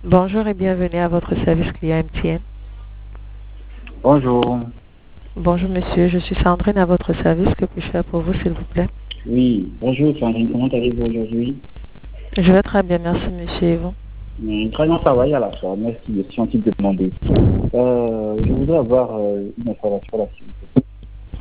Bonjour et bienvenue à votre service client MTN. Bonjour. Bonjour monsieur, je suis Sandrine à votre service. Que puis-je faire pour vous s'il vous plaît? Oui, bonjour Sandrine, comment allez-vous aujourd'hui? Je vais très bien, merci monsieur et vous? Très bien, ça va, il y a la forme, merci, je suis gentil de demander. Je voudrais avoir une information là, s'il vous plaît.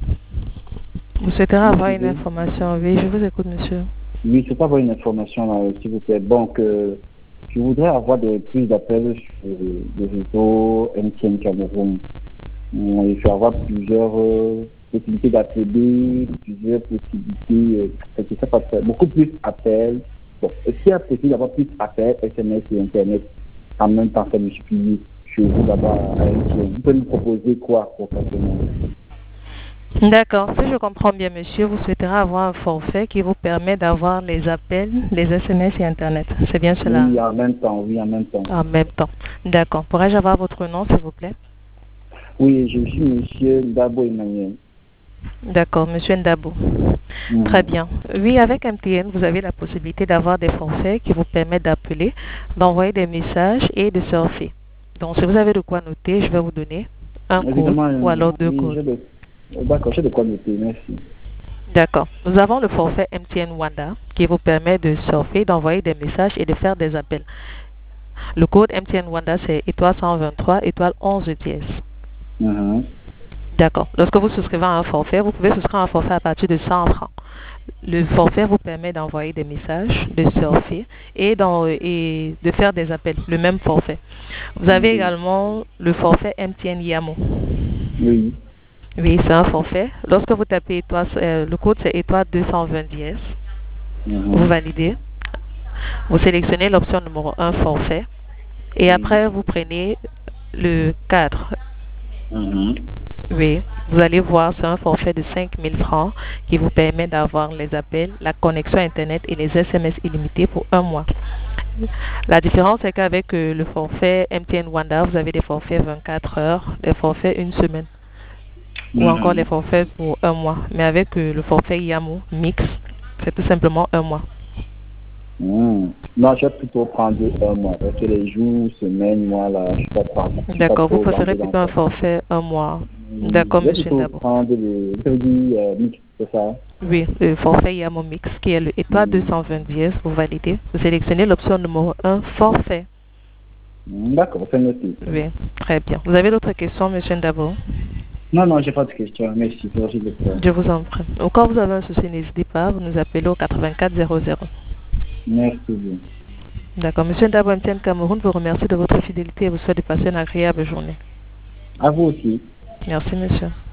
Vous souhaiterez Vous avoir une pouvez? information? Oui, je vous écoute monsieur. Oui, c'est pas avoir une information là, s'il vous plaît. Donc, je voudrais avoir plus d'appels sur le réseau MTN Cameroun. Il faut avoir plusieurs possibilités d'appeler, plusieurs possibilités, je sais pas, beaucoup plus d'appels. Bon, est-ce qu'il y a possible d'avoir plus d'appels, SMS et Internet en même temps que multiplier chez vous là-bas à MTN? Vous pouvez nous proposer quoi concrètement? D'accord, si je comprends bien monsieur, vous souhaiterez avoir un forfait qui vous permet d'avoir les appels, les SMS et Internet. C'est bien cela? Oui, en même temps, oui, en même temps. En même temps. D'accord. Pourrais-je avoir votre nom s'il vous plaît? Oui, je suis monsieur Dabo Emmanuel. D'accord, monsieur Ndabo. Très Mhm. bien. Oui, avec MTN, vous avez la possibilité d'avoir des forfaits qui vous permettent d'appeler, d'envoyer des messages et de surfer. Donc, si vous avez de quoi noter, je vais vous donner un code Évidemment, ou alors deux oui, codes. d'accord, j'ai de quoi noter, merci. D'accord. Nous avons le forfait MTN Wanda qui vous permet de surfer, d'envoyer des messages et de faire des appels. Le code MTN Wanda, c'est étoile 123, étoile 11 dièse. Mhm. D'accord. Lorsque vous souscrivez à un forfait, vous pouvez souscrire un forfait à partir de 100 francs. Le forfait vous permet d'envoyer des messages, de surfer et de faire des appels, le même forfait. Vous avez Oui. également le forfait MTN Yamo. Oui. Oui, c'est un forfait. Lorsque vous tapez étoile, le code c'est étoile 220 dièse. Vous Mhm. validez. Vous sélectionnez l'option numéro 1 forfait. Et Oui. après, vous prenez le cadre. Mhm. Oui, vous allez voir, c'est un forfait de 5 000 francs qui vous permet d'avoir les appels, la connexion Internet et les SMS illimités pour un mois. La différence est qu'avec le forfait MTN Wanda, vous avez des forfaits 24 heures, des forfaits une semaine ou encore des Mhm. forfaits pour un mois. Mais avec le forfait Yamo Mix, c'est tout simplement un mois. Non, je vais plutôt prendre un mois, parce que les jours, semaines, mois, là, je suis pas D'accord, vous trop préférez bandé dans plutôt un ça. forfait un mois. Je D'accord, vais monsieur plutôt Ndabo. prendre ça veut dire mix, c'est ça? Oui, le forfait Yamo Mix qui est le étoile Hmm. 220 dièse, vous validez. Vous sélectionnez l'option numéro un forfait. D'accord, c'est noté. Oui, très bien. Vous avez d'autres questions, monsieur Ndabo? Non, non, j'ai pas de questions. Merci, merci de ça. Je vous en prie. Ou quand vous avez un souci, n'hésitez pas, vous nous appelez au 8400. Merci bien. D'accord. Monsieur Ndabo MTN Cameroun vous remercie de votre fidélité et vous souhaite de passer une agréable journée. À vous aussi. Merci, monsieur.